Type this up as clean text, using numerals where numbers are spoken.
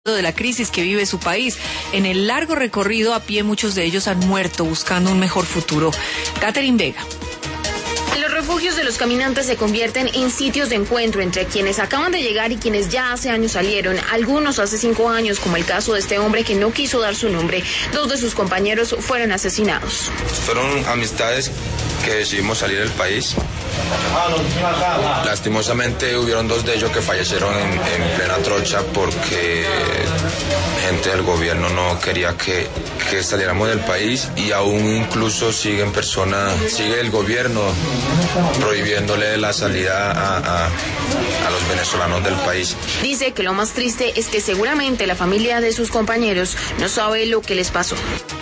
de la crisis que vive su país. En el largo recorrido a pie, muchos de ellos han muerto buscando un mejor futuro. Catherine Vega. Los refugios de los caminantes se convierten en sitios de encuentro entre quienes acaban de llegar y quienes ya hace años salieron, algunos hace 5 años, como el caso de este hombre que no quiso dar su nombre. 2 de sus compañeros fueron asesinados. Fueron amistades que decidimos salir del país. Lastimosamente hubieron 2 de ellos que fallecieron en plena trocha porque gente del gobierno no quería que saliéramos del país, y aún incluso sigue el gobierno prohibiéndole la salida a los venezolanos del país. Dice que lo más triste es que seguramente la familia de sus compañeros no sabe lo que les pasó.